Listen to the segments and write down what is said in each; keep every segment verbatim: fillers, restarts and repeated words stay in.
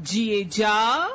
Jiye ja.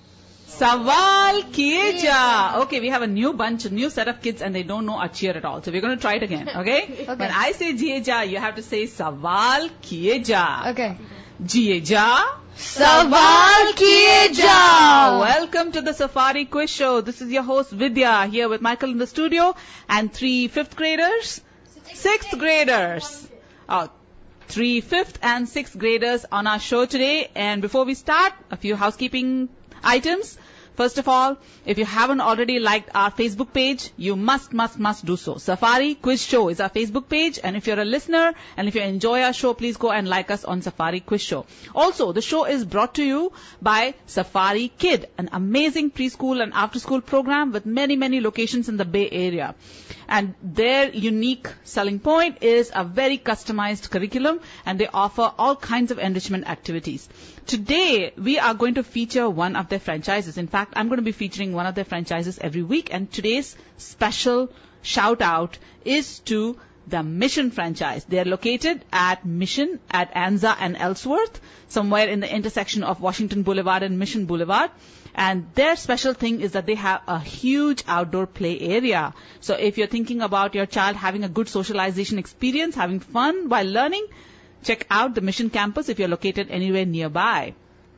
Sawal kiye ja. Okay, we have a new bunch, a new set of kids, and they don't know our cheer at all. So we're going to try it again, okay? Okay. When I say jiye ja, you have to say sawal kiye ja. Okay. Jiye ja. Sawal kiye ja. Welcome to the Safari Quiz Show. This is your host Vidya here with Michael in the studio and three fifth graders, sixth graders. Oh, three fifth and sixth graders on our show today. And before we start, a few housekeeping items. First of all, if you haven't already liked our Facebook page, you must, must, must do so. Safari Quiz Show is our Facebook page, and if you're a listener and if you enjoy our show, please go and like us on Safari Quiz Show. Also, the show is brought to you by Safari Kid, an amazing preschool and after-school program with many, many locations in the Bay Area. And their unique selling point is a very customized curriculum, and they offer all kinds of enrichment activities. Today, we are going to feature one of their franchises. In fact, I'm going to be featuring one of their franchises every week, and today's special shout-out is to the Mission franchise. They are located at Mission at Anza and Ellsworth, somewhere in the intersection of Washington Boulevard and Mission Boulevard. And their special thing is that they have a huge outdoor play area. So if you're thinking about your child having a good socialization experience, having fun while learning, check out the Mission campus if you're located anywhere nearby.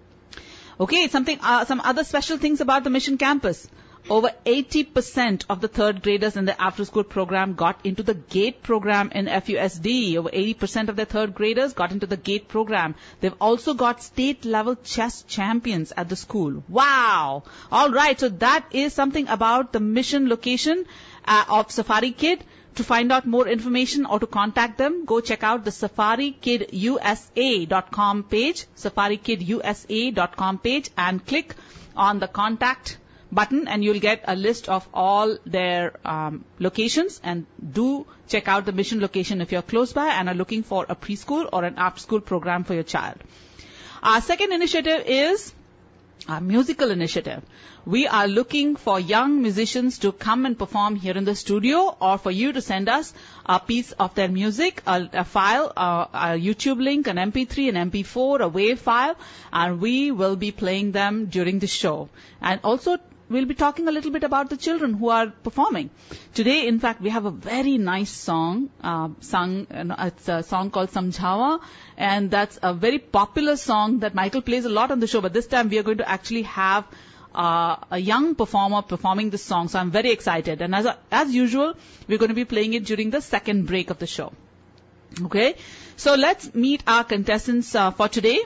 Okay, something, uh, some other special things about the Mission campus. Over eighty percent of the third graders in the after-school program got into the GATE program in F U S D. Over eighty percent of their third graders got into the GATE program. They've also got state-level chess champions at the school. Wow! All right, so that is something about the Mission location uh, of Safari Kid. To find out more information or to contact them, go check out the safari kid u s a dot com page, safari kid u s a dot com page, and click on the contact button, and you'll get a list of all their um, locations. And do check out the Mission location if you're close by and are looking for a preschool or an after-school program for your child. Our second initiative is our musical initiative. We are looking for young musicians to come and perform here in the studio, or for you to send us a piece of their music, a, a file, a, a YouTube link, an M P three, an M P four, a WAV file, and we will be playing them during the show. And also, we'll be talking a little bit about the children who are performing. Today, in fact, we have a very nice song, uh, sung, uh, it's a song called Samjhawa, and that's a very popular song that Michael plays a lot on the show, but this time we are going to actually have uh, a young performer performing this song, so I'm very excited. And as, as usual, we're going to be playing it during the second break of the show. Okay, so let's meet our contestants uh, for today.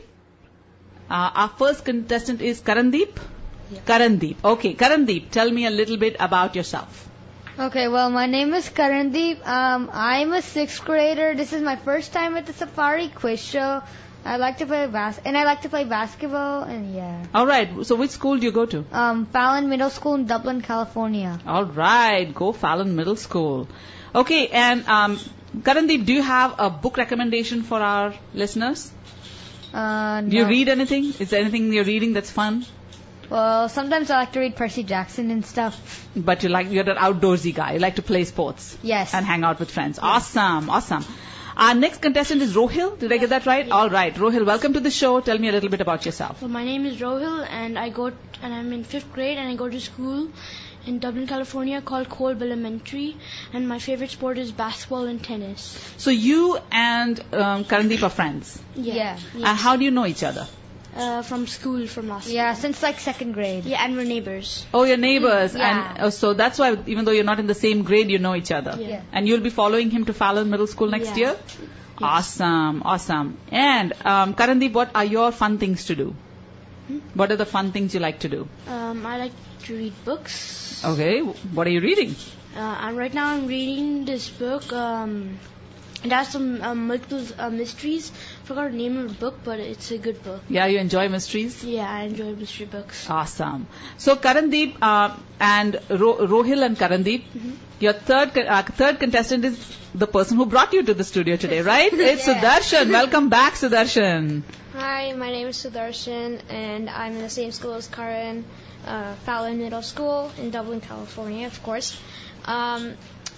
Uh, our first contestant is Karandeep. Yeah. Karandeep. Okay, Karandeep, tell me a little bit about yourself. Okay, well, my name is Karandeep. Um, I'm a sixth grader. This is my first time at the Safari Quiz Show. I like to play bas- and I like to play basketball, and yeah. All right. So which school do you go to? Um, Fallon Middle School in Dublin, California. All right. Go Fallon Middle School. Okay, and um, Karandeep, do you have a book recommendation for our listeners? Uh, no. Do you read anything? Is there anything you're reading that's fun? Well, sometimes I like to read Percy Jackson and stuff. But you like, you're an outdoorsy guy. You like to play sports. Yes. And hang out with friends. Awesome, awesome. Our next contestant is Rohil. Did I get that right? Yes. All right. Rohil, welcome to the show. Tell me a little bit about yourself. Well, my name is Rohil, and I go t- and I'm in fifth grade, and I go to school in Dublin, California, called Kolb Elementary, and my favorite sport is basketball and tennis. So you and um, Karandeep are friends. Yeah. Yes. And how do you know each other? Uh, from school, from last year. Yeah, since like second grade. Yeah, and we're neighbors. Oh, you're neighbors. Yeah. And uh, so that's why, even though you're not in the same grade, you know each other. Yeah. Yeah. And you'll be following him to Fallon Middle School next Yeah. year? Awesome, awesome. And um, Karandeep, what are your fun things to do? Hmm? What are the fun things you like to do? Um, I like to read books. Okay, what are you reading? Uh, and right now I'm reading this book. Um, it has some um, multiple uh, mysteries. Forgot the name of the book, but it's a good book. Yeah, you enjoy mysteries? Yeah, I enjoy mystery books. Awesome. So Karandeep uh, and Ro- Rohil and Karandeep, Mm-hmm. your third con- uh, third contestant is the person who brought you to the studio today, right? It's Yeah. Sudarshan. Welcome back, Sudarshan. Hi, my name is Sudarshan, and I'm in the same school as Karan, uh, Fallon Middle School in Dublin, California, of course. Um,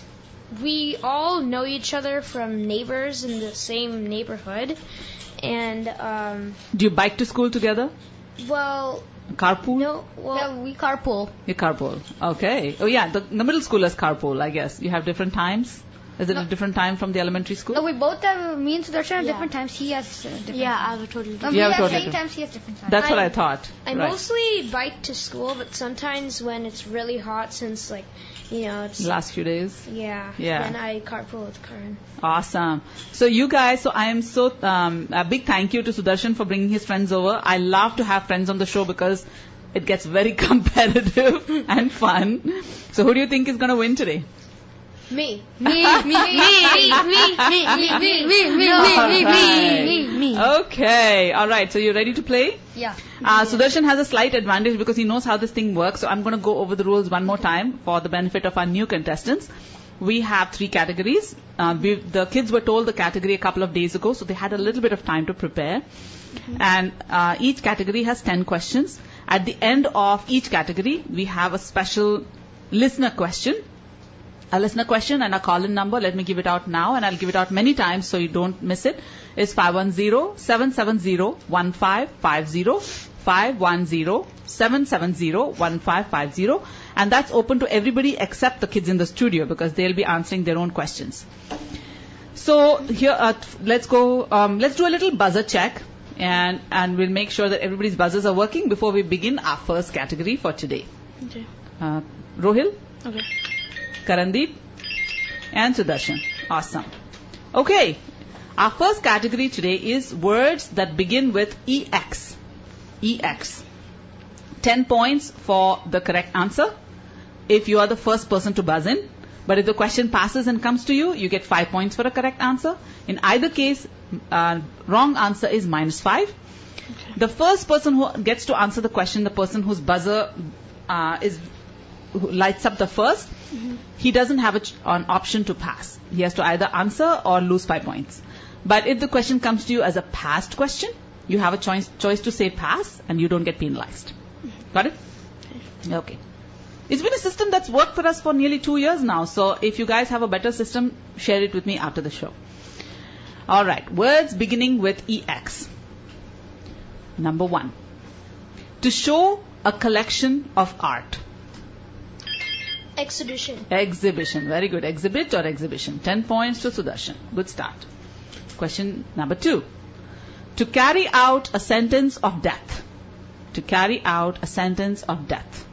we all know each other from neighbors in the same neighborhood, and um, Do you bike to school together? Well, Carpool? no. Well, Yeah, we carpool. You carpool. Okay. Oh yeah, the, the middle schoolers carpool, I guess. You have different times? Is it a different time from the elementary school? No, we both have, me and Sudarshan have Yeah. different times. He has uh, different Yeah, I times. have a totally Um, different. we You have have totally same different- times, he has different times. That's what I- I thought. I Right. mostly bike to school, but sometimes when it's really hot, since like, you know, it's Last few days. yeah, Yeah. then I carpool with Karan. Awesome. So you guys, so I am so, um, a big thank you to Sudarshan for bringing his friends over. I love to have friends on the show because it gets very competitive and fun. So who do you think is going to win today? Me. Me, me, me, me, me, me, me, me, me, me, me, me, me, me, me. Okay. All right. So you're ready to play? Yeah. Uh, Sudarshan has a slight advantage because he knows how this thing works. So I'm going to go over the rules one more time for the benefit of our new contestants. We have three categories. Uh, we, the kids were told the category a couple of days ago, so they had a little bit of time to prepare. And uh, each category has ten questions. At the end of each category, we have a special listener question. A listener question and a call-in number. Let me give it out now, and I'll give it out many times so you don't miss it. It's five one zero, seven seven zero, one five five zero, five one zero, seven seven zero, one five five zero. And that's open to everybody except the kids in the studio because they'll be answering their own questions. So here, uh, let's go, um, let's do a little buzzer check. And, and we'll make sure that everybody's buzzers are working before we begin our first category for today. Okay. Uh, Rohil? Okay. Karandeep and Sudarshan. Awesome. Okay. Our first category today is words that begin with E X. E X. ten points for the correct answer if you are the first person to buzz in. But if the question passes and comes to you, you get five points for a correct answer. In either case, uh, wrong answer is minus five. Okay. The first person who gets to answer the question, the person whose buzzer uh, is who lights up the first, Mm-hmm. he doesn't have a ch- an option to pass. He has to either answer or lose five points. But if the question comes to you as a passed question, you have a choice choice to say pass and you don't get penalized. Got it? Okay. It's been a system that's worked for us for nearly two years now. So if you guys have a better system, share it with me after the show. All right. Words beginning with E X. Number one. To show a collection of art. Exhibition. Exhibition. Very good. Exhibit or exhibition. ten points to Sudarshan. Good start. Question number two. To carry out a sentence of death. To carry out a sentence of death.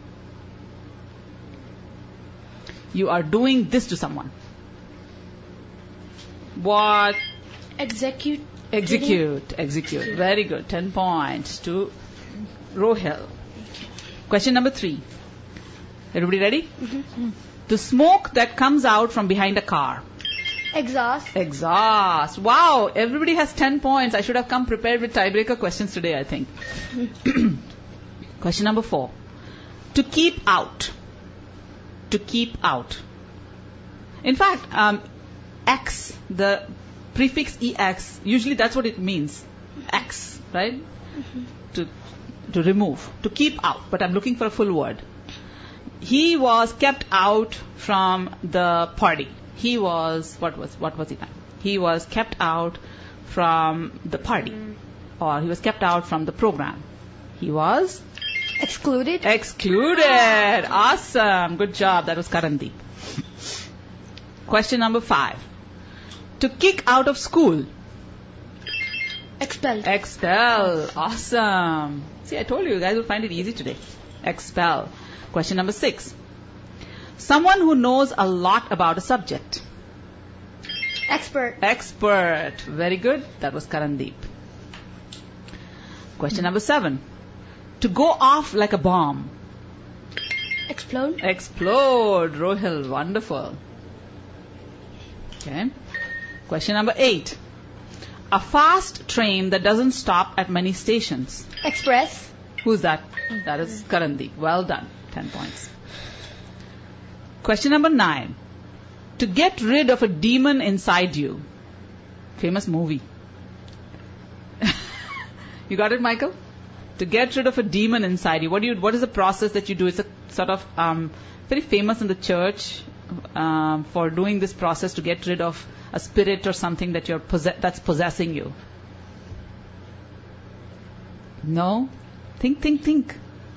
You are doing this to someone. What? Execute. Execute. Execute. Very good. ten points to Rohil. Question number three. Everybody ready? Mm-hmm. The smoke that comes out from behind a car. Exhaust. Exhaust. Wow, everybody has ten points. I should have come prepared with tiebreaker questions today, I think. Question number four. To keep out. To keep out. In fact, um, X, the prefix E X, usually that's what it means. X, right? Mm-hmm. To, to remove. To keep out. But I'm looking for a full word. He was kept out from the party. He was, what was, what was he? He was kept out from the party. Or he was kept out from the program. He was Excluded. excluded. Awesome. Good job. That was Karandeep. Question number five. To kick out of school. Expelled. Expel. Awesome. See, I told you, you guys will find it easy today. Expel. Question number six. Someone who knows a lot about a subject. Expert. Expert. Very good. That was Karandeep. Question number seven. To go off like a bomb. Explode. Explode. Rohil. Wonderful. Okay. Question number eight. A fast train that doesn't stop at many stations. Express. Who's that? That is Karandeep. Well done. ten points. Question number nine. To get rid of a demon inside you. Famous movie. You got it, Michael? To get rid of a demon inside you. What do you? What is the process that you do? It's a sort of um, very famous in the church um, for doing this process to get rid of a spirit or something that you're posse- that's possessing you. No? Think, think, think.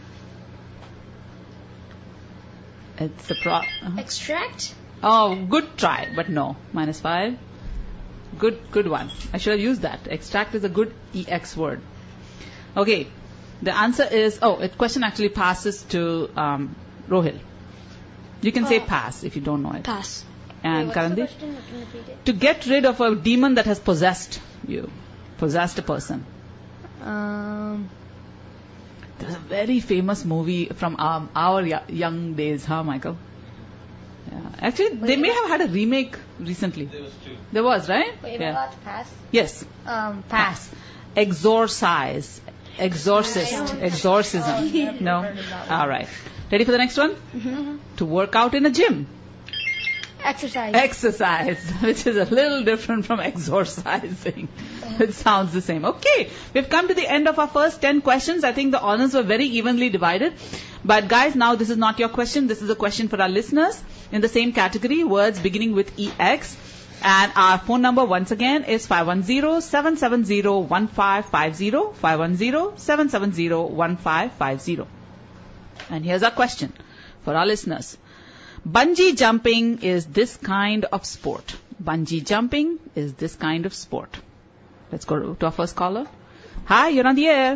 It's a pro... uh-huh. Extract? Oh, good try, but no. Minus five. Good, good one. I should have used that. Extract is a good E X word. Okay. The answer is, oh, the question actually passes to um, Rohil. You can say Oh. pass if you don't know it. Pass. And Wait, what's the Karandeep? question? You can repeat it. To get rid of a demon that has possessed you. Possessed a person. Um, There's a very famous movie from um, our y- young days, huh, Michael? Yeah. Actually, they may have had a remake recently. There was two. There was, right? wait, am I allowed to pass? Yes. Um, pass. Exorcise. Exorcist. Exorcism. No? All right. Ready for the next one? Mm-hmm. To work out in a gym. Exercise. Exercise, which is a little different from exorcising. It sounds the same. Okay, we've come to the end of our first ten questions. I think the honors were very evenly divided. But guys, now this is not your question. This is a question for our listeners in the same category, words beginning with E X. And our phone number once again is five one zero, seven seven zero, one five five zero, five one zero, seven seven zero, one five five zero. And here's our question for our listeners. Bungee jumping is this kind of sport. Bungee jumping is this kind of sport. Let's go to our first caller. Hi, you're on the air.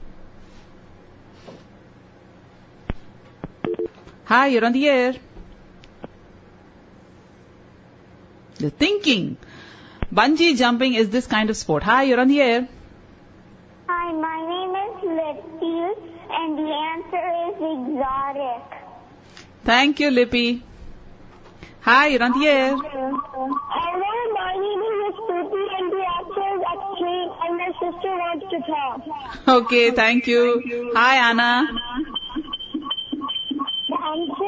Hi, you're on the air. You're thinking. Bungee jumping is this kind of sport. Hi, you're on the air. Hi, my name is Lippy, and the answer is exotic. Thank you, Lippy. Hi, you're on the air. Hello, my name is Stuti, and the answer is extreme, and my sister wants to talk. Okay, thank you. Hi, Anna. The answer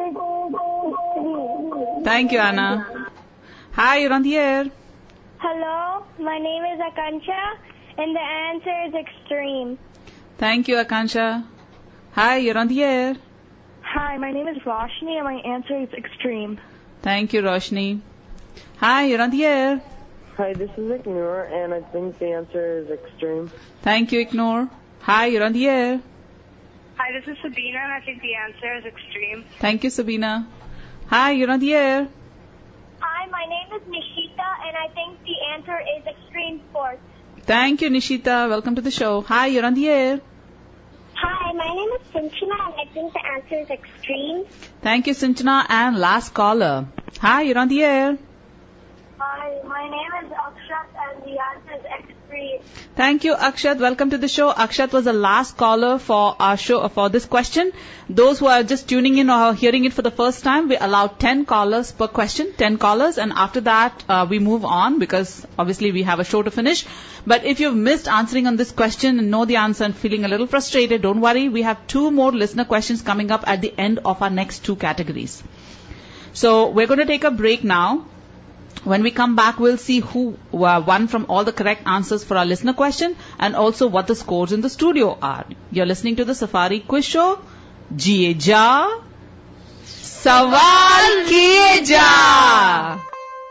is extreme. Thank you, Anna. Hi, you're on the air. Hello, my name is Akansha, and the answer is extreme. Thank you, Akansha. Hi, you're on the air. Hi, my name is Roshni, and my answer is extreme. Thank you, Roshni. Hi, you're on the air. Hi, this is Ignore, and I think the answer is extreme. Thank you, Ignore. Hi, you're on the air. Hi, this is Sabina, and I think the answer is extreme. Thank you, Sabina. Hi, you're on the air. Hi, my name is Nishita, and I think the answer is extreme sports. Thank you, Nishita. Welcome to the show. Hi, you're on the air. Hi, my name is Sinchana, and I think the answer is extreme. Thank you, Sinchana. And last caller. Hi, you're on the air. Hi, my name is Akshat, and the answer is extreme. Thank you, Akshat. Welcome to the show. Akshat was the last caller for our show, for this question. Those who are just tuning in or are hearing it for the first time, we allow ten callers per question, ten callers, and after that, uh, we move on because obviously we have a show to finish. But if you've missed answering on this question and know the answer and feeling a little frustrated, don't worry. We have two more listener questions coming up at the end of our next two categories. So we're going to take a break now. When we come back, we'll see who uh, won from all the correct answers for our listener question and also what the scores in the studio are. You're listening to the Safari Quiz Show. Jiye ja, sawal kiye ja.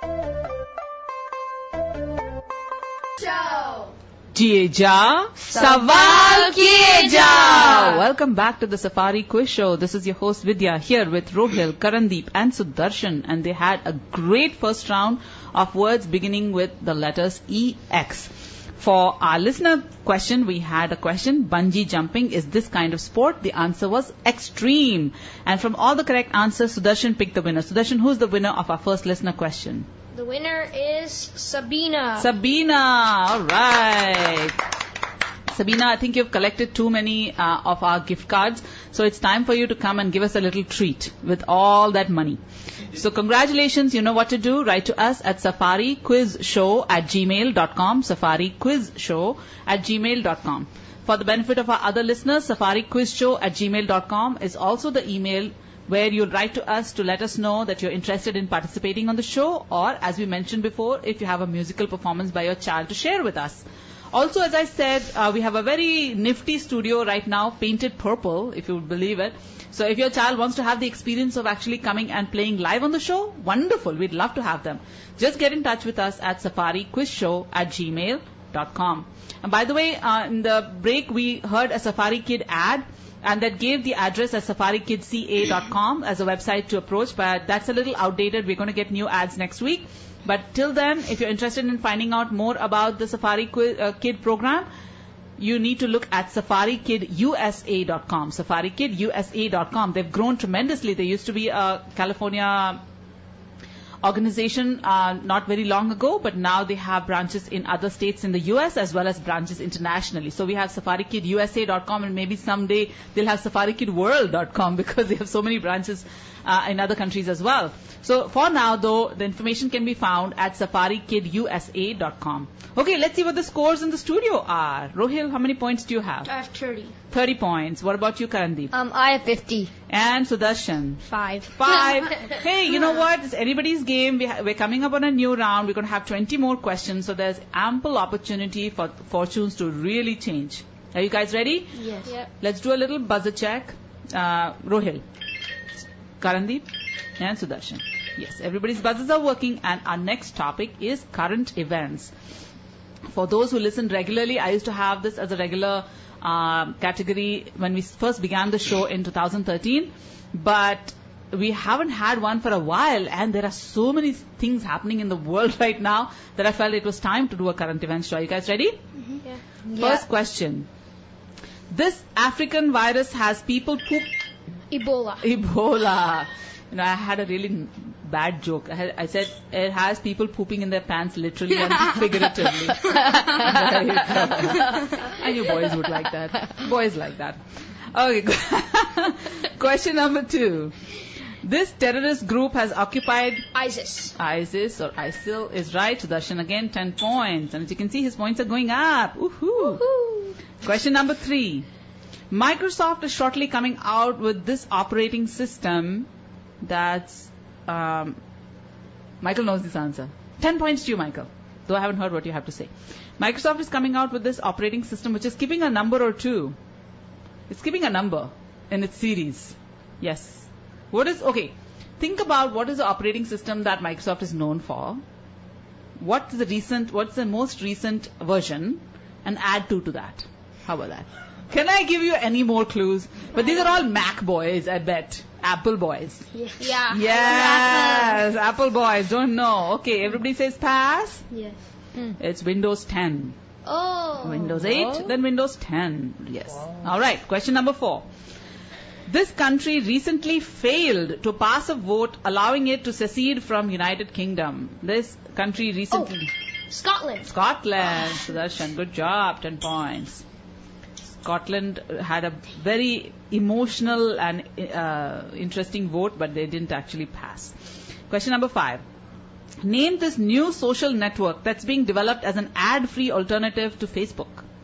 Jiye ja, sawal kiye ja. Welcome back to the Safari Quiz Show. This is your host Vidya here with Rohil, Karandeep and Sudarshan, and they had a great first round of words beginning with the letters E X. For our listener question, we had a question, bungee jumping is this kind of sport? The answer was extreme. And from all the correct answers, Sudarshan picked the winner. Sudarshan, who's the winner of our first listener question? The winner is Sabina. Sabina, all right. Sabina, I think you've collected too many uh, of our gift cards, so it's time for you to come and give us a little treat with all that money. So congratulations, you know what to do. Write to us at safariquizshow at gmail dot com, safariquizshow at gmail dot com. For the benefit of our other listeners, safariquizshow at gmail dot com is also the email where you'll write to us to let us know that you're interested in participating on the show, or as we mentioned before, if you have a musical performance by your child to share with us. Also, as I said, uh, we have a very nifty studio right now, painted purple, if you would believe it. So if your child wants to have the experience of actually coming and playing live on the show, wonderful. We'd love to have them. Just get in touch with us at safariquizshow at gmail dot com. And by the way, uh, in the break, we heard a Safari Kid ad, and that gave the address as safari kid c a dot com as a website to approach, but that's a little outdated. We're going to get new ads next week. But till then, if you're interested in finding out more about the Safari Qui- uh, Kid program, you need to look at safari kid u s a dot com. safari kid u s a dot com. They've grown tremendously. They used to be a California organization uh, not very long ago, but now they have branches in other states in the U S as well as branches internationally. So we have safari kid u s a dot com, and maybe someday they'll have safari kid world dot com because they have so many branches uh, in other countries as well. So for now, though, the information can be found at safari kid u s a dot com. Okay, let's see what the scores in the studio are. Rohil, how many points do you have? I have thirty. thirty points. What about you, Karandeep? Um, I have fifty. And Sudarshan? Five. Five. Hey, you know what? It's anybody's game. We ha- we're coming up on a new round. We're going to have twenty more questions, so there's ample opportunity for fortunes to really change. Are you guys ready? Yes. Yep. Let's do a little buzzer check. Uh, Rohil, Karandeep, and Sudarshan. Yes, everybody's buzzers are working, and our next topic is current events. For those who listen regularly, I used to have this as a regular uh, category when we first began the show in two thousand thirteen, but we haven't had one for a while, and there are so many things happening in the world right now that I felt it was time to do a current events show. Are you guys ready? Mm-hmm. Yeah. Yeah. First question. This African virus has people poop... Ebola. Ebola. You know, I had a really bad joke. I, had, I said it has people pooping in their pants literally and figuratively. I knew boys would like that. Boys like that. Okay. Question number two. This terrorist group has occupied ISIS. ISIS or ISIL is right. Sudarshan again, ten points. And as you can see, his points are going up. Woohoo. Woohoo. Question number three. Microsoft is shortly coming out with this operating system that's... Um, Michael knows this answer. ten points to you, Michael. Though I haven't heard what you have to say. Microsoft is coming out with this operating system which is keeping a number or two. It's keeping a number in its series. Yes. What is... Okay. Think about what is the operating system that Microsoft is known for. What's the recent... What's the most recent version? And add two to that. How about that? Can I give you any more clues? But these are all Mac boys, I bet. Apple boys. Yeah. Yes, Apple boys. Don't know. Okay, everybody says pass. Yes. It's Windows ten. Oh. Windows eight, then Windows ten. Yes. All right, question number four. This country recently failed to pass a vote allowing it to secede from United Kingdom. This country recently... Scotland. Scotland. Sudarshan, good job. ten points. Scotland had a very emotional and uh, interesting vote, but they didn't actually pass. Question number five. Name this new social network that's being developed as an ad-free alternative to Facebook.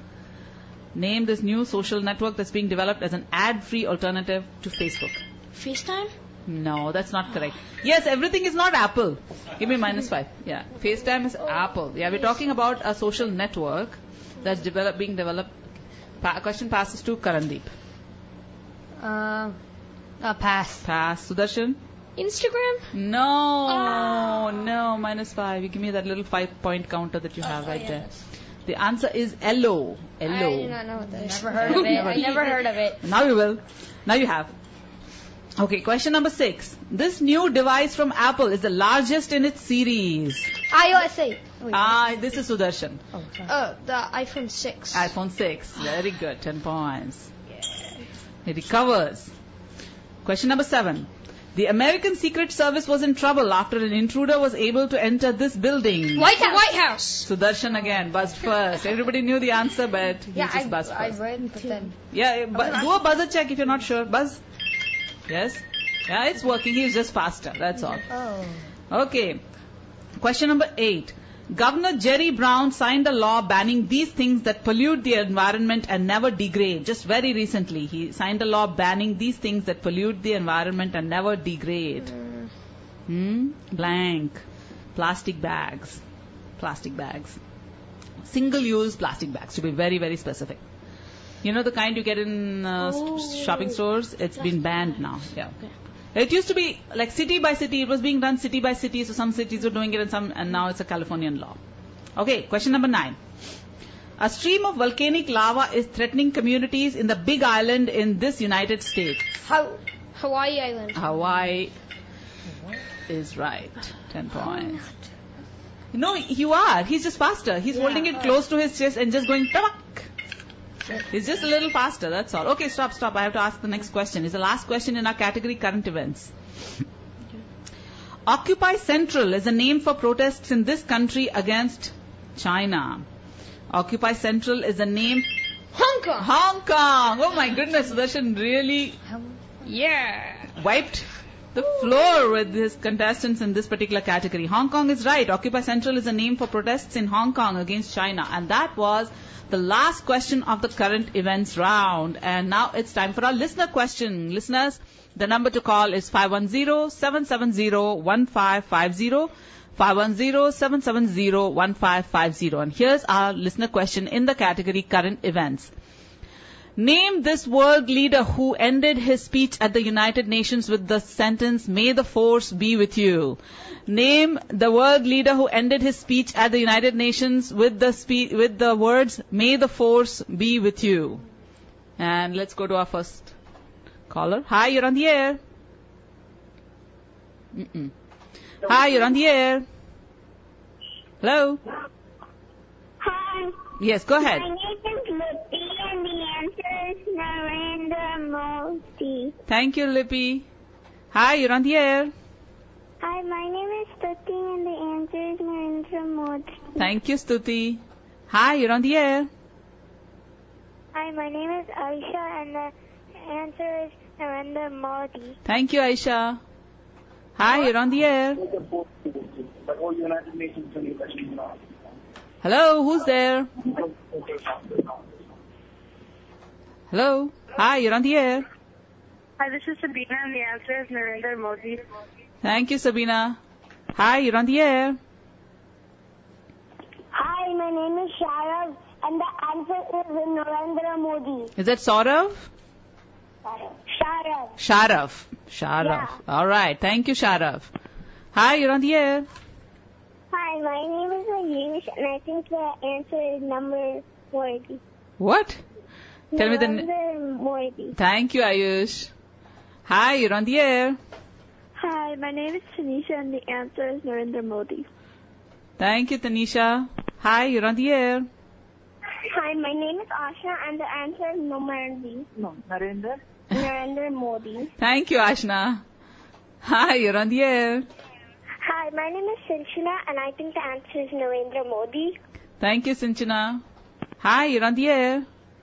Name this new social network that's being developed as an ad-free alternative to Facebook. FaceTime? No, that's not correct. Yes, everything is not Apple. Give me minus five. Yeah, FaceTime is Apple. Yeah, we're talking about a social network that's develop, being developed. Pa- question passes to Karandeep. Uh, uh, pass. Pass. Sudarshan? Instagram. No, no, minus five. You give me that little five-point counter that you have right there. The answer is L O. L O. I do not know what that is. Never heard of it. I never heard of it. Now you will. Now you have. Okay, question number six. This new device from Apple is the largest in its series. iOS eight. Oh, yeah. Ah, this is Sudarshan. Oh, sorry. Uh, the iPhone six. iPhone six. Very good. ten points. He recovers. Question number seven. The American Secret Service was in trouble after an intruder was able to enter this building. White House. White House. Sudarshan again buzzed first. Everybody knew the answer, but he Yeah, just I, buzzed I first. read, but then... Yeah, but do a buzzer check if you're not sure. Buzz. Yes? Yeah, it's working. He's just faster. That's all. Oh. Okay. Question number eight. Governor Jerry Brown signed a law banning these things that pollute the environment and never degrade. Just very recently, he signed a law banning these things that pollute the environment and never degrade. Mm. Hmm? Blank. Plastic bags. Plastic bags. Single-use plastic bags, to be very, very specific. You know the kind you get in uh, Oh. st- shopping stores? It's been banned now. Yeah. Okay. It used to be like city by city. It was being done city by city. So some cities were doing it and some, and now it's a Californian law. Okay, question number nine. A stream of volcanic lava is threatening communities in the Big Island in this United States. How? Hawaii Island. Hawaii is right. Ten points. No, you are. He's just faster. He's Yeah. holding it close to his chest and just going tabak. He's just a little faster, that's all. Okay, stop, stop. I have to ask the next question. It's the last question in our category, current events. Occupy Central is a name for protests in this country against China. Occupy Central is a name... Hong Kong. Hong Kong! Oh my goodness, Sudarshan really Yeah. wiped the floor with his contestants in this particular category. Hong Kong is right. Occupy Central is a name for protests in Hong Kong against China. And that was the last question of the current events round. And now it's time for our listener question. Listeners, the number to call is five one zero, seven seven zero, one five five zero. five one zero, seven seven zero, one five five zero. And here's our listener question in the category current events. Name this world leader who ended his speech at the United Nations with the sentence, "May the force be with you." Name the world leader who ended his speech at the United Nations with the spe- with the words, "May the force be with you." And let's go to our first caller. Hi, you're on the air. Mm-mm. Hi, you're on the air. Hello. Hi. Yes, go ahead. My name is Lippy and the answer is Narendra Modi. Thank you, Lippy. Hi, you're on the air. Hi, my name is Stuti and the answer is Narendra Modi. Thank you, Stuti. Hi, you're on the air. Hi, my name is Aisha and the answer is Narendra Modi. Thank you, Aisha. Hi, you're on the air. Hello, who's there? Hello. Hi, you're on the air. Hi, this is Sabina and the answer is Narendra Modi. Thank you, Sabina. Hi, you're on the air. Hi, my name is Sharav and the answer is Narendra Modi. Is that Saurav? Sharav. Sharav. Sharav. Yeah. All right. Thank you, Sharav. Hi, you're on the air. Hi, my name is Ayush and I think the answer is number forty. What? Tell me the... n- Narendra Modi. Thank you, Ayush. Hi, you're on the air. Hi, my name is Tanisha and the answer is Narendra Modi. Thank you, Tanisha. Hi, you're on the air. Hi, my name is Asha and the answer is Modi. No, Narendra. Narendra Modi. Thank you, Ashna. Hi, you're on the air. Hi, my name is Sinchana and I think the answer is Narendra Modi. Thank you, Sinchana. Hi, you're on the air.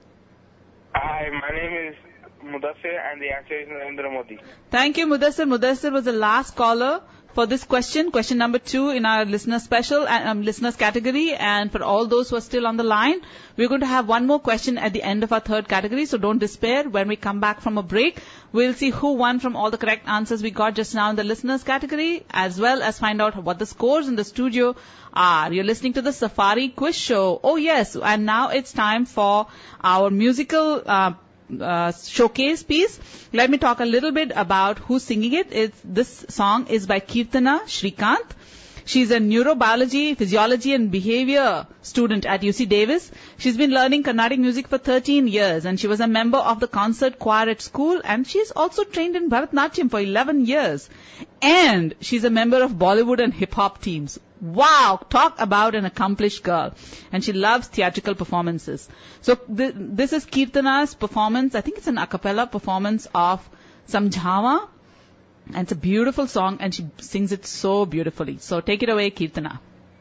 Hi, my name is Mudassir and the answer is Narendra Modi. Thank you, Mudassir. Mudassir was the last caller for this question, question number two in our listener special, um, listeners category. And for all those who are still on the line, we're going to have one more question at the end of our third category. So don't despair. When we come back from a break, we'll see who won from all the correct answers we got just now in the listeners category, as well as find out what the scores in the studio are. You're listening to the Safari Quiz Show. Oh yes, and now it's time for our musical uh, uh, showcase piece. Let me talk a little bit about who's singing it. It's, this song is by Kirtana Shrikant. She's a neurobiology, physiology and behavior student at U C Davis. She's been learning Carnatic music for thirteen years and she was a member of the concert choir at school, and she's also trained in Bharatnatyam for eleven years. And she's a member of Bollywood and hip hop teams. Wow, talk about an accomplished girl. And she loves theatrical performances. So th- this is Kirtana's performance. I think it's an a cappella performance of Samjhawa. And it's a beautiful song and she sings it so beautifully. So take it away, Kirtana.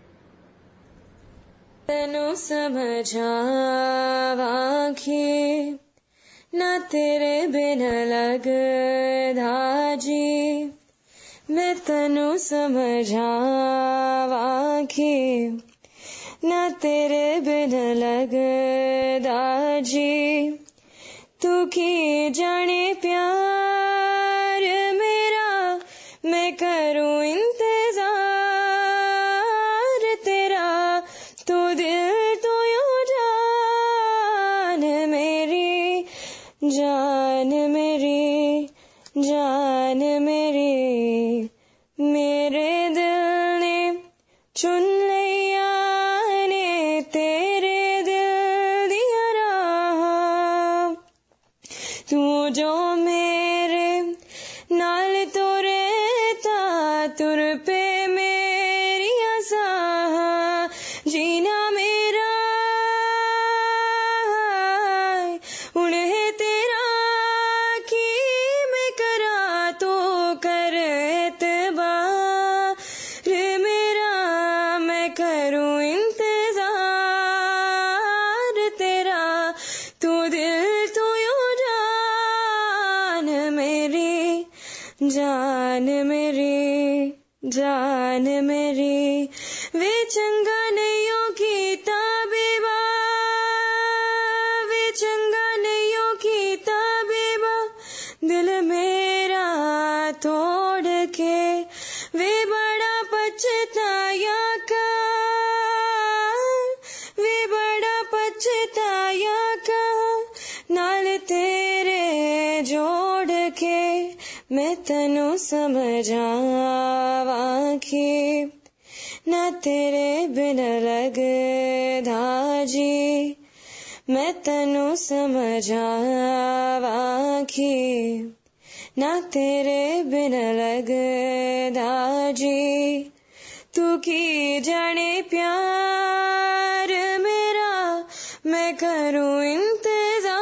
तनु समझावा आँखें ना तेरे बिना लगदा जी, मैं तनु समझावा आँखें ना तेरे बिना लगदा जी, तू की जाने प्यार मेरा मैं करूं इंतजार तेरा, तू दिल तो यूं जान मेरी, जान मेरी, जान मेरी, मेरे दिल ने चुन लिया ने तेरे दिल जान मेरी जान मेरी वे चंगा नैयों की ताबीबा वे चंगा नैयों की ताबीबा दिल मेरा तोड़ के वे बड़ा पछताया कर वे बड़ा पछताया कर नाल तेरे जोड़ के मैं तनु समझावा की ना तेरे बिन लगदा जी मैं तनु समझावा की ना तेरे बिन लगदा जी तू की जाने प्यार मेरा मैं करूं इंतजार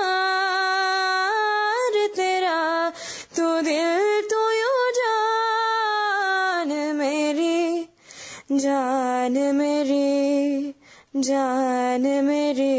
तेरा तू दिल तो यो जान मेरी जान मेरी जान मेरी.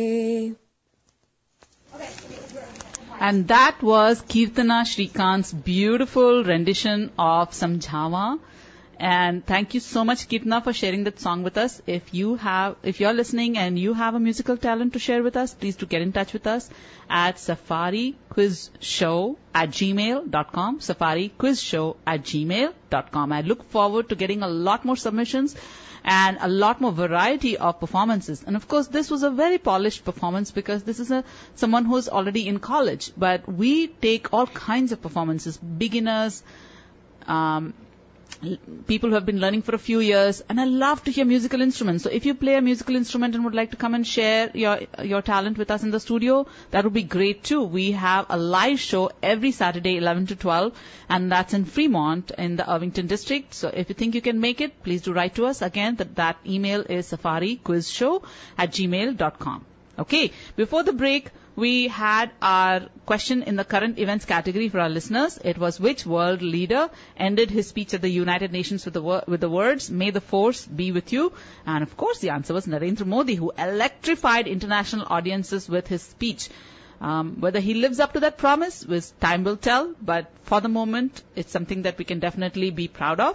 And that was Kirtana Shrikant's beautiful rendition of Samjhawa. And thank you so much, Kirtana, for sharing that song with us. If you have, if you're listening and you have a musical talent to share with us, please do get in touch with us at safari quiz show at gmail dot com. safari quiz show at gmail dot com. I look forward to getting a lot more submissions and a lot more variety of performances. And of course, this was a very polished performance because this is a someone who's already in college. But we take all kinds of performances, beginners, um, people who have been learning for a few years, and I love to hear musical instruments. So if you play a musical instrument and would like to come and share your your talent with us in the studio, that would be great too. We have a live show every Saturday, eleven to twelve, and that's in Fremont in the Irvington district. So if you think you can make it, please do write to us. Again, that, that email is safari quiz show at gmail dot com. Okay, before the break, we had our question in the current events category for our listeners. It was which world leader ended his speech at the United Nations with the, wor- with the words, "May the force be with you." And of course, the answer was Narendra Modi, who electrified international audiences with his speech. Um, whether he lives up to that promise, which time will tell. But for the moment, it's something that we can definitely be proud of.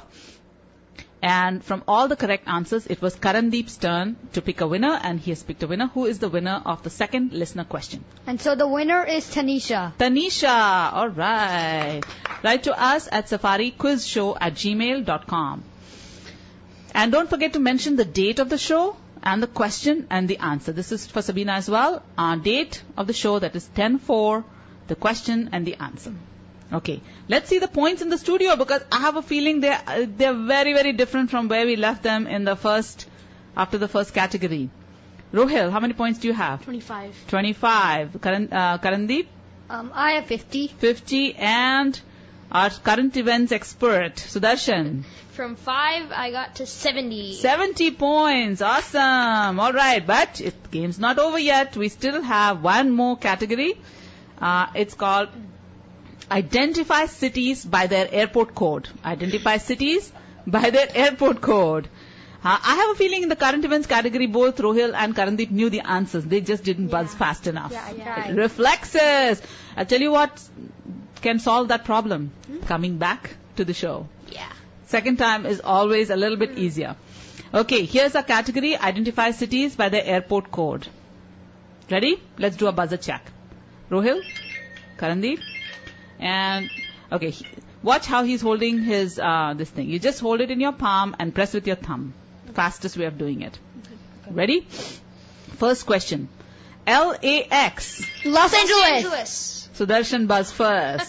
And from all the correct answers, it was Karandeep's turn to pick a winner, and he has picked a winner. Who is the winner of the second listener question? And so the winner is Tanisha. Tanisha, all right. Write to us at safari quiz show at gmail dot com. And don't forget to mention the date of the show and the question and the answer. This is for Sabina as well. Our date of the show, that is ten four, the question and the answer. Okay, let's see the points in the studio, because I have a feeling they're, uh, they're very, very different from where we left them in the first, after the first category. Rohil, how many points do you have? twenty-five. twenty-five. Karan, uh, Karandeep? Um, I have fifty. fifty. And our current events expert, Sudarshan? From five, I got to seventy. seventy points. Awesome. All right, but it, game's not over yet. We still have one more category. Uh, it's called Identify cities by their airport code. Identify cities by their airport code. Uh, I have a feeling in the current events category, both Rohil and Karandeep knew the answers. They just didn't buzz Yeah. fast enough. Yeah, yeah. Reflexes. I'll tell you what can solve that problem. Coming back to the show. Yeah. Second time is always a little bit easier. Okay, here's our category. Identify cities by their airport code. Ready? Let's do a buzzer check. Rohil? Karandeep? And, okay, he, watch how he's holding his, uh, this thing. You just hold it in your palm and press with your thumb. Fastest way of doing it. Ready? First question. L A X. Los, Angeles. Angeles. Sudarshan buzz first.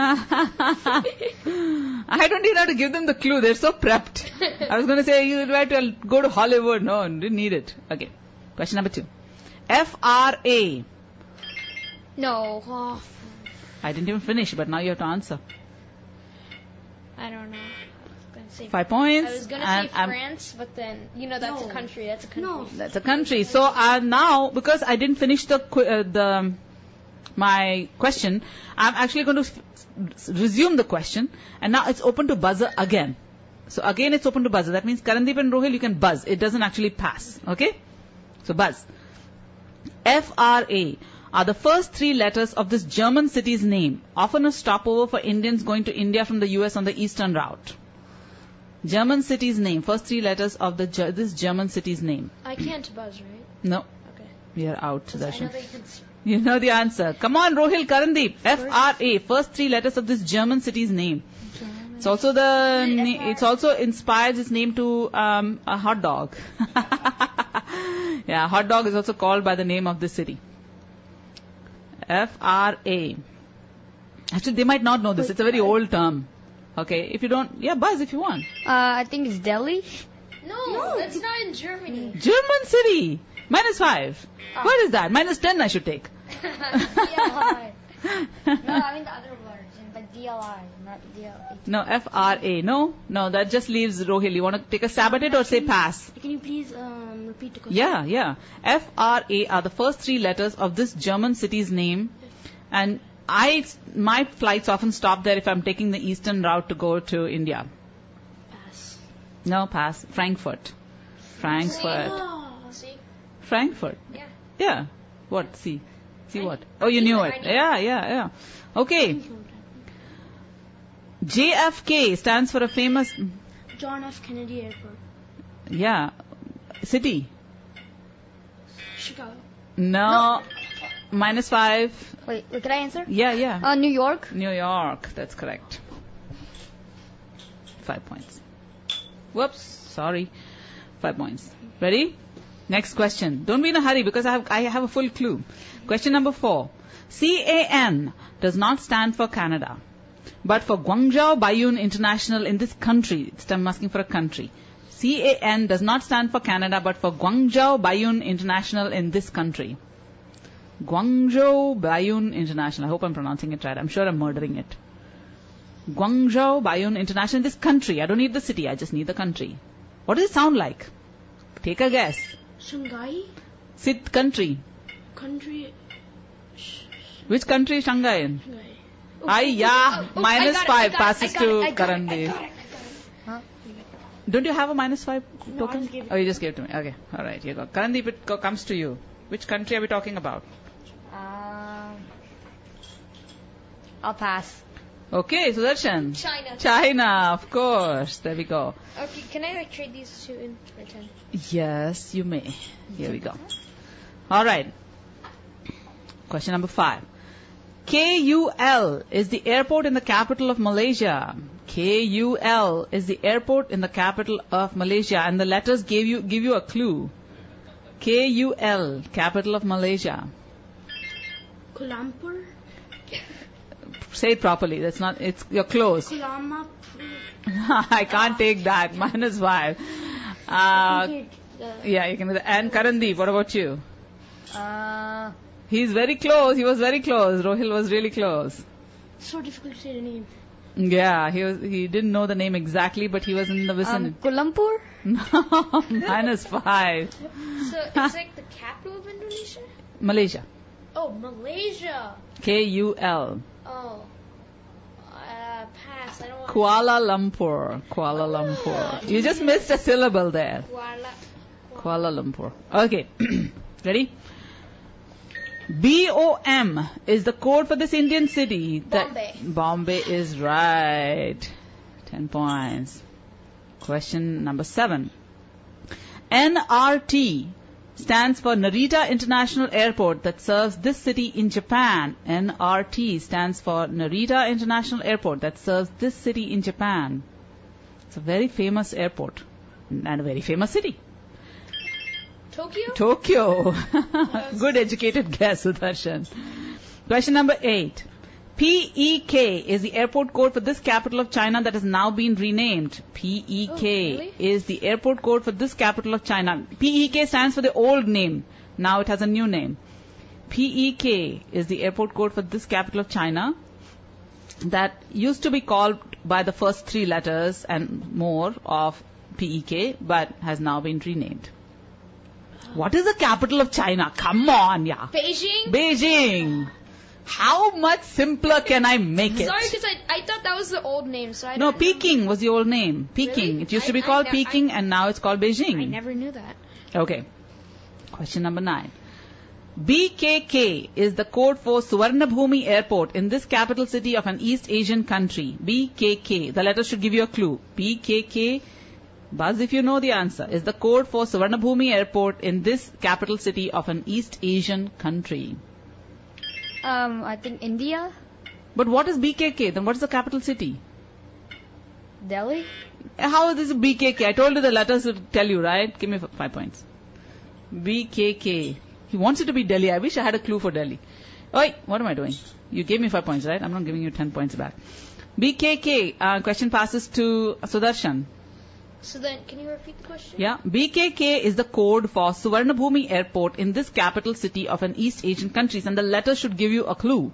I don't even have to give them the clue. They're so prepped. I was going to say, you try to go to Hollywood. No, didn't need it. Okay. Question number two. F R A. No. Oh, I didn't even finish, but now you have to answer. I don't know. I was gonna say. Five points. I was gonna and say I'm- France, but then you know that's a No. country. That's a country. No. That's a country. So uh, now, because I didn't finish the qu- uh, the my question, I'm actually going to f- resume the question, and now it's open to buzzer again. So again, it's open to buzzer. That means Karandeep and Rohil, you can buzz. It doesn't actually pass. Okay? So buzz. F R A. are the first three letters of this German city's name, often a stopover for Indians going to India from the U S on the eastern route? German city's name, first three letters of the Ge- this German city's name. I can't buzz, right? No, Okay. you're out, I know Sudarshan. that you can s- You know the answer. Come on, Rohil Karandeep. F R A, first three letters of this German city's name. It's also the, na- it's also inspires its name to um, a hot dog. Yeah, hot dog is also called by the name of the city. F R A. Actually, they might not know this. It's a very old term. Okay, if you don't, yeah, buzz if you want. Uh, I think it's Delhi. No, that's not in Germany. German city. Minus five. What is that? Minus ten I should take. D L I. No, I mean the other words, but D L I, not D L I. No, F R A. No, no, that just leaves Rohil. You want to take a stab at it or say pass? Can you please um, repeat the question? Yeah, yeah. F R A are the first three letters of this German city's name. And I, my flights often stop there if I'm taking the eastern route to go to India. Pass. No, pass. Frankfurt. Frankfurt. Oh, see? Frankfurt. Yeah. Yeah. What? See. See what? Oh, you knew it. Yeah, yeah, yeah. Okay. J F K stands for a famous, John F. Kennedy Airport. yeah, city. Chicago. No. Minus five. Wait, wait, can I answer? Yeah, yeah. Uh, New York. New York. That's correct. Five points. Whoops. Sorry. Five points. Ready? Next question. Don't be in a hurry because I have, I have a full clue. Question number four. C A N does not stand for Canada, but for Guangzhou Baiyun International in this country. It's I'm asking for a country. C A N does not stand for Canada, but for Guangzhou Baiyun International in this country. Guangzhou Baiyun International. I hope I'm pronouncing it right. I'm sure I'm murdering it. Guangzhou Baiyun International in this country. I don't need the city. I just need the country. What does it sound like? Take a guess. Shanghai. Sit country. Country. Sh- Which country is Shanghai in? Shanghai. Ay, yeah. oh, minus I got it, five I got it, passes I got it, to I got it, I Karandeep. got it, I got it. Don't you have a minus five No, I token? just gave it Oh, you just gave it to me. Okay. All right. Here you go. Karandeep, it co- comes to you. Which country are we talking about? Um, I'll pass. Okay, Sudarshan. China. China, of course. There we go. Okay, can I like trade these two in return? Yes, you may. Here we go. All right. Question number five. K U L is the airport in the capital of Malaysia. K U L is the airport in the capital of Malaysia, and the letters give you give you a clue. K U L, capital of Malaysia. Kuala Lumpur. Say it properly. That's not. It's you're close. Kuala Lumpur. I can't take that. Minus five. Uh, yeah, you can do that. And Karandeep, what about you? Uh, He's very close. He was very close. Rohil was really close. So difficult to say the name. Yeah, he was. He didn't know the name exactly, but he was in the um, vicinity. Kuala Lumpur. No, minus five. So it's like the capital of Indonesia? Malaysia. Oh, Malaysia. K U L. Oh. Uh, pass. I don't want Kuala Lumpur. Kuala Lumpur. You just missed a syllable there. Kuala. Kuala Lumpur. Okay. Ready? B O M is the code for this Indian city. That Bombay. Bombay is right. Ten points. Question number seven. N R T stands for Narita International Airport that serves this city in Japan. N R T stands for Narita International Airport that serves this city in Japan. It's a very famous airport and a very famous city. Tokyo? Tokyo. Good educated guess, Sudarshan. Question number eight. P E K is the airport code for this capital of China that has now been renamed. P E K Oh, really? is the airport code for this capital of China. P E K stands for the old name. Now it has a new name. P E K is the airport code for this capital of China that used to be called by the first three letters and more of P E K, but has now been renamed. What is the capital of China? Come on, yeah. Beijing? Beijing. How much simpler can I make it? Sorry, because I, I thought that was the old name, so I No, didn't know. Peking was the old name. Peking. Really? It used to I- be I called ne- Peking I- and now it's called Beijing. I never knew that. Okay. Question number nine. B K K is the code for Suvarnabhumi Airport in this capital city of an East Asian country. B K K. The letter should give you a clue. B K K, buzz if you know the answer, is the code for Suvarnabhumi Airport in this capital city of an East Asian country. Um, I think India, But what is B K K? Then what is the capital city? Delhi. How is this B K K? I told you the letters would tell you, right? Give me f- five points. B K K. He wants it to be Delhi. I wish I had a clue for Delhi. Oi, what am I doing? You gave me five points, right? I'm not giving you ten points back. B K K. Uh, question passes to Sudarshan. So then, can you repeat the question? Yeah. B K K is the code for Suvarnabhumi Airport in this capital city of an East Asian country. And the letter should give you a clue.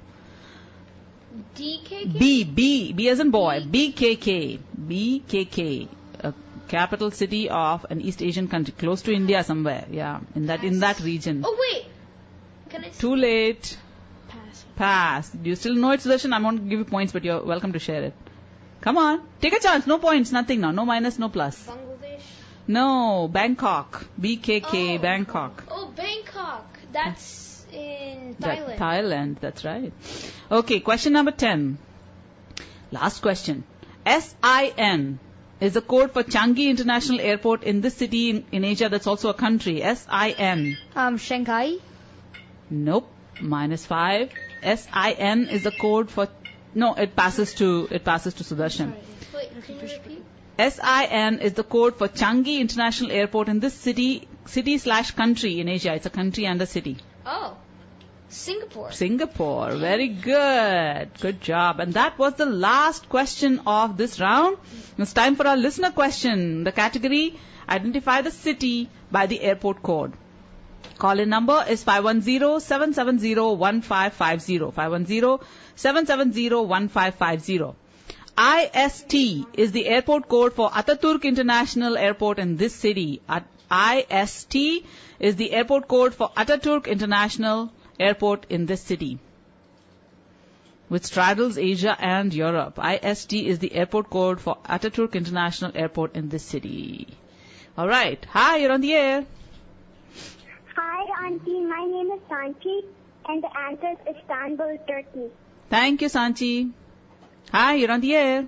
D K K? B, B, B as in boy. B K K. B K K. A capital city of an East Asian country. Close to India somewhere. Yeah. In that, in that region. Oh, wait. Can I s- Too late. pass? Pass. Do you still know it, Sudarshan? I'm not going to give you points, but you're welcome to share it. Come on. Take a chance. No points. Nothing now. No minus, no plus. Bangladesh? No. Bangkok. B K K. Oh. Bangkok. Oh, Bangkok. That's in That- Thailand. Thailand. That's right. Okay. Question number ten. Last question. S I N is the code for Changi International Airport in this city in, in Asia that's also a country. S I N. Um, Shanghai. Nope. Minus five. S I N is the code for... No, it passes to it passes to Sudarshan. Wait, can you repeat? S I N is the code for Changi International Airport in this city city slash country in Asia. It's a country and a city. Oh, Singapore. Singapore. Very good. Good job. And that was the last question of this round. It's time for our listener question. The category, identify the city by the airport code. Call-in number is five one zero, seven seven zero, one five five zero. five one zero, seven seven zero, one five five zero. I S T is the airport code for Ataturk International Airport in this city. At I S T is the airport code for Ataturk International Airport in this city, which straddles Asia and Europe. I S T is the airport code for Ataturk International Airport in this city. All right. Hi, you're on the air. Hi, Auntie. My name is Sanchi, and the answer is Istanbul, Turkey. Thank you, Sanchi. Hi, you're on the air.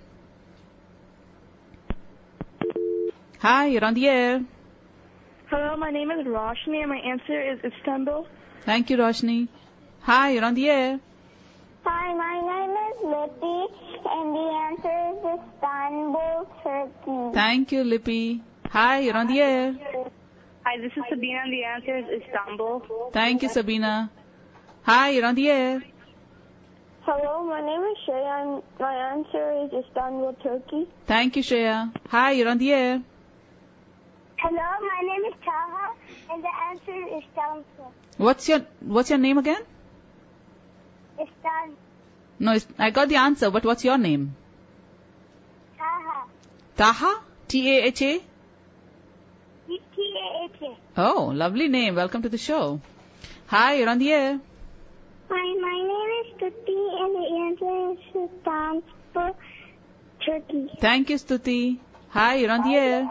Hi, you're on the air. Hello, my name is Roshni, and my answer is Istanbul. Thank you, Roshni. Hi, you're on the air. Hi, my name is Lippy, and the answer is Istanbul, Turkey. Thank you, Lippy. Hi, you're on the air. Hi, this is Sabina, and the answer is Istanbul. Thank you, Sabina. Hi, you're on the air. Hello, my name is Shreya, and my answer is Istanbul, Turkey. Thank you, Shreya. Hi, you're on the air. Hello, my name is Taha, and the answer is Istanbul. What's your What's your name again? Istanbul. No, it's, I got the answer, but what's your name? Taha. Taha? T A H A? T A H A. Oh, lovely name. Welcome to the show. Hi, you're on the air. Hi, my name is Tuti, and the answer is Istanbul, Turkey. Thank you, Stuti. Hi, you're on the air.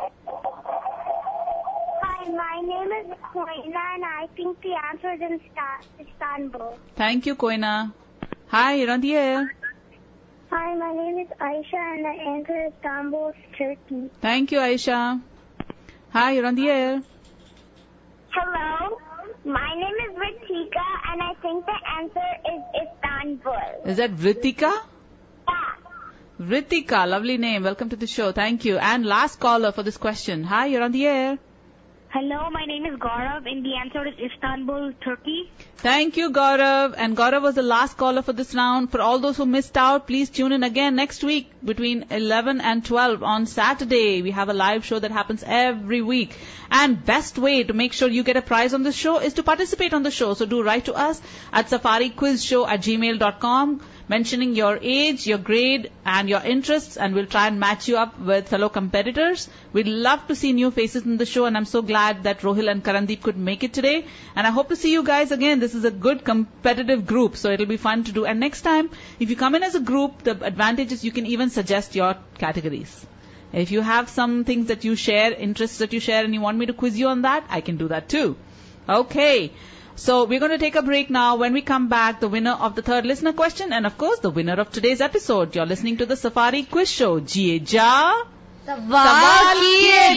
Hi, my name is Koina, and I think the answer is in Sta- Istanbul. Thank you, Koina. Hi, you're on the air. Hi, my name is Aisha, and the answer is Istanbul, Turkey. Thank you, Aisha. Hi, you're on the air. Hello, my name is Ritika, and I think the answer is Istanbul. Is that Vritika? Yeah. Vritika, lovely name. Welcome to the show. Thank you. And last caller for this question. Hi, you're on the air. Hello, my name is Gaurav, and the answer is Istanbul, Turkey. Thank you, Gaurav. And Gaurav was the last caller for this round. For all those who missed out, please tune in again next week between eleven and twelve on Saturday. We have a live show that happens every week. And best way to make sure you get a prize on this show is to participate on the show. So do write to us at safariquizshow at gmail dot com, mentioning your age, your grade, and your interests, and we'll try and match you up with fellow competitors. We'd love to see new faces in the show, and I'm so glad that Rohil and Karandeep could make it today. And I hope to see you guys again. This is a good competitive group, so it'll be fun to do. And next time, if you come in as a group, the advantage is you can even suggest your categories. If you have some things that you share, interests that you share, and you want me to quiz you on that, I can do that too. Okay. So we're going to take a break now. When we come back, the winner of the third listener question and, of course, the winner of today's episode. You're listening to the Safari Quiz Show. Jiye ja. Sawal kiye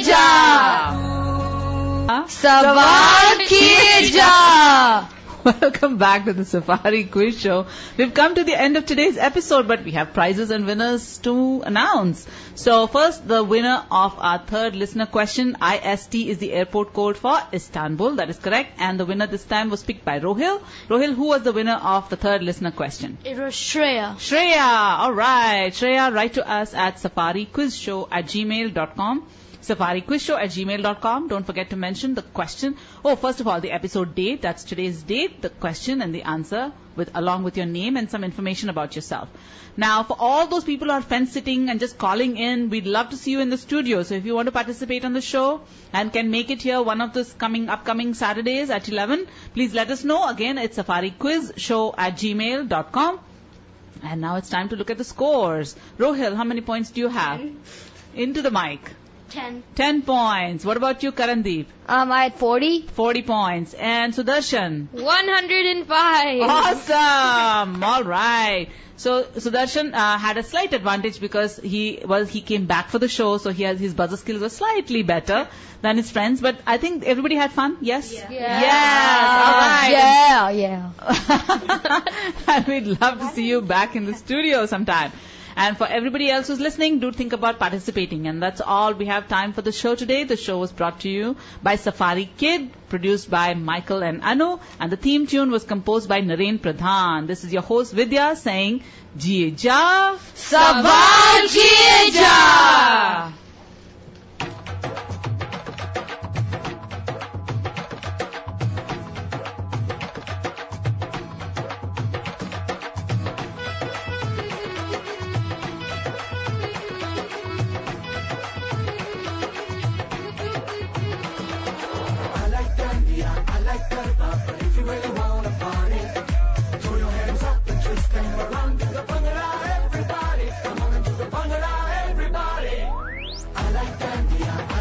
ja. Sawal kiye ja. Welcome back to the Safari Quiz Show. We've come to the end of today's episode, but we have prizes and winners to announce. So first, the winner of our third listener question, I S T is the airport code for Istanbul. That is correct. And the winner this time was picked by Rohil. Rohil, who was the winner of the third listener question? It was Shreya. Shreya. All right. Shreya, write to us at safariquizshow at gmail dot com. safariquizshow at gmail dot com. Don't forget to mention the question. Oh, first of all, the episode date. That's today's date, the question and the answer, with along with your name and some information about yourself. Now, for all those people who are fence sitting and just calling in, we'd love to see you in the studio. So if you want to participate on the show and can make it here one of those coming upcoming Saturdays at eleven, please let us know. Again, it's safariquizshow at gmail dot com. And now it's time to look at the scores. Rohil, how many points do you have? Ten. Into the mic. Ten. Ten points. What about you, Karandeep? Um, I had forty. Forty points. And Sudarshan? one hundred five. Awesome. All right. So Sudarshan uh, had a slight advantage because he well he came back for the show, so he has, his buzzer skills were slightly better than his friends. But I think everybody had fun. Yes. Yeah. Yes. All right. Yeah. Yeah. And we'd love to see you back in the studio sometime. And for everybody else who's listening, do think about participating. And that's all we have time for the show today. The show was brought to you by Safari Kid, produced by Michael and Anu, and the theme tune was composed by Naren Pradhan. This is your host Vidya saying, Jiye ja, Sawal kiye ja.